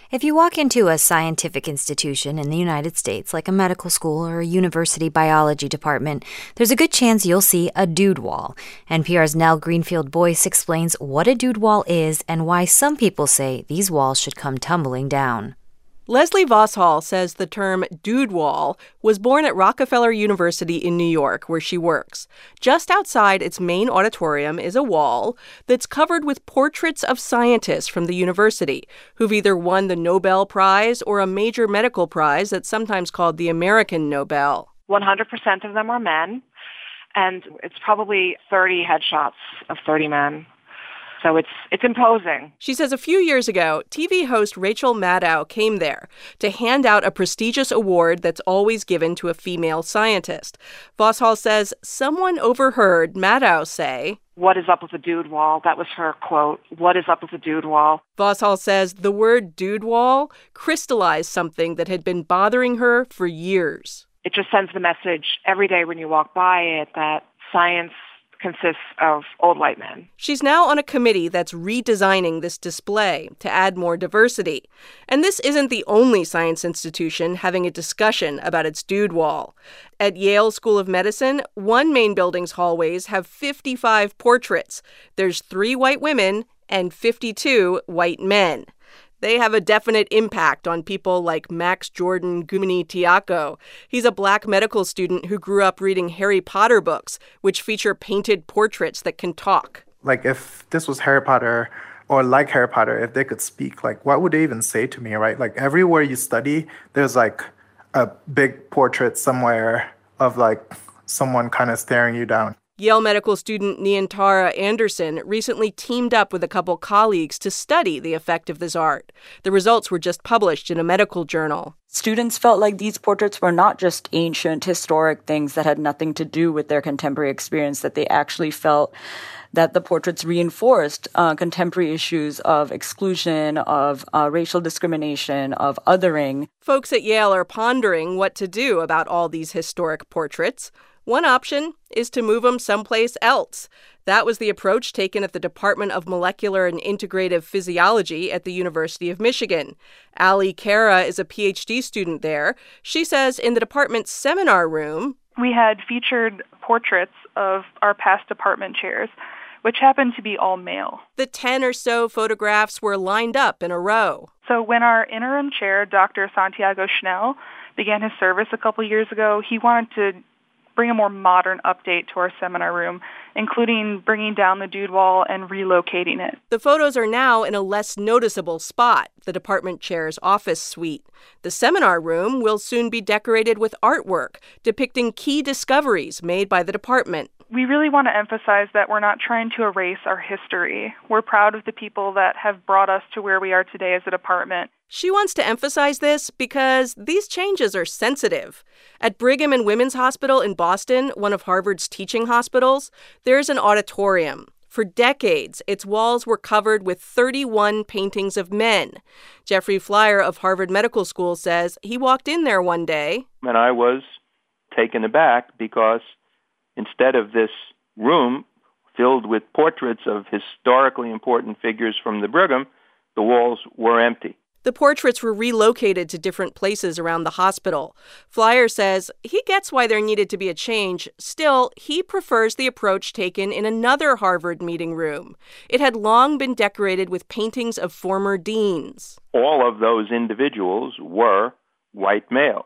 If you walk into a scientific institution in the United States, like a medical school or a university biology department, there's a good chance you'll see a dude wall. NPR's Nell Greenfield-Boyce explains what a dude wall is and why some people say these walls should come tumbling down. Leslie Vosshall says the term dude wall was born at Rockefeller University in New York, where she works. Just outside its main auditorium is a wall that's covered with portraits of scientists from the university who've either won the Nobel Prize or a major medical prize that's sometimes called the American Nobel. 100% of them are men, and it's probably 30 headshots of 30 men. So it's imposing. She says a few years ago, TV host Rachel Maddow came there to hand out a prestigious award that's always given to a female scientist. Vosshall says someone overheard Maddow say, "What is up with the dude wall?" That was her quote. "What is up with the dude wall?" Vosshall says the word dude wall crystallized something that had been bothering her for years. It just sends the message every day when you walk by it that science consists of old white men. She's now on a committee that's redesigning this display to add more diversity. And this isn't the only science institution having a discussion about its dude wall. At Yale School of Medicine, one main building's hallways have 55 portraits. There's 3 white women and 52 white men. They have a definite impact on people like Max Jordan Gumini-Tiako. He's a black medical student who grew up reading Harry Potter books, which feature painted portraits that can talk. Like, if this was Harry Potter, or like Harry Potter, if they could speak, like, what would they even say to me, right? Like, everywhere you study, there's, like, a big portrait somewhere of, like, someone kind of staring you down. Yale medical student Niyantara Anderson recently teamed up with a couple colleagues to study the effect of this art. The results were just published in a medical journal. Students felt like these portraits were not just ancient, historic things that had nothing to do with their contemporary experience, that they actually felt that the portraits reinforced contemporary issues of exclusion, of racial discrimination, of othering. Folks at Yale are pondering what to do about all these historic portraits. One option is to move them someplace else. That was the approach taken at the Department of Molecular and Integrative Physiology at the University of Michigan. Ali Kara is a PhD student there. She says in the department's seminar room, we had featured portraits of our past department chairs, which happened to be all male. The 10 or so photographs were lined up in a row. So when our interim chair, Dr. Santiago Schnell, began his service a couple years ago, he wanted to bring a more modern update to our seminar room, including bringing down the dude wall and relocating it. The photos are now in a less noticeable spot, the department chair's office suite. The seminar room will soon be decorated with artwork depicting key discoveries made by the department. We really want to emphasize that we're not trying to erase our history. We're proud of the people that have brought us to where we are today as a department. She wants to emphasize this because these changes are sensitive. At Brigham and Women's Hospital in Boston, one of Harvard's teaching hospitals, there's an auditorium. For decades, its walls were covered with 31 paintings of men. Jeffrey Flyer of Harvard Medical School says he walked in there one day. And I was taken aback because instead of this room filled with portraits of historically important figures from the Brigham, the walls were empty. The portraits were relocated to different places around the hospital. Flyer says he gets why there needed to be a change. Still, he prefers the approach taken in another Harvard meeting room. It had long been decorated with paintings of former deans. All of those individuals were white males.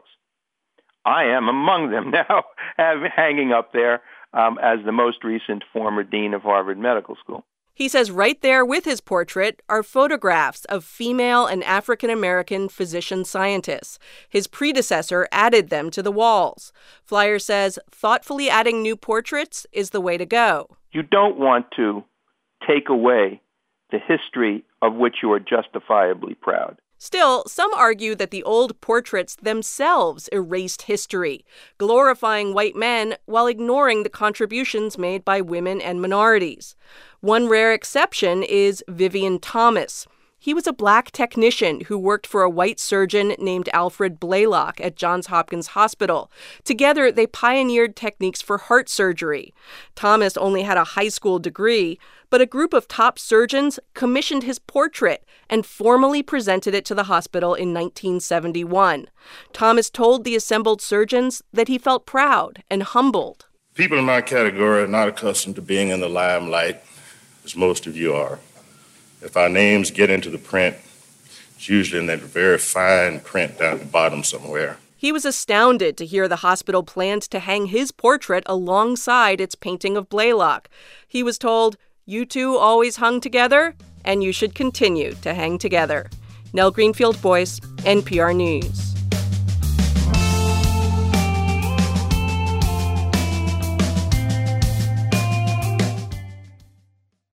I am among them now, hanging up there as the most recent former dean of Harvard Medical School. He says right there with his portrait are photographs of female and African-American physician scientists. His predecessor added them to the walls. Flyer says thoughtfully adding new portraits is the way to go. You don't want to take away the history of which you are justifiably proud. Still, some argue that the old portraits themselves erased history, glorifying white men while ignoring the contributions made by women and minorities. One rare exception is Vivian Thomas. He was a black technician who worked for a white surgeon named Alfred Blalock at Johns Hopkins Hospital. Together, they pioneered techniques for heart surgery. Thomas only had a high school degree, but a group of top surgeons commissioned his portrait and formally presented it to the hospital in 1971. Thomas told the assembled surgeons that he felt proud and humbled. People in my category are not accustomed to being in the limelight, as most of you are. If our names get into the print, it's usually in that very fine print down at the bottom somewhere. He was astounded to hear the hospital planned to hang his portrait alongside its painting of Blalock. He was told, "You two always hung together, and you should continue to hang together." Nell Greenfield-Boyce, NPR News.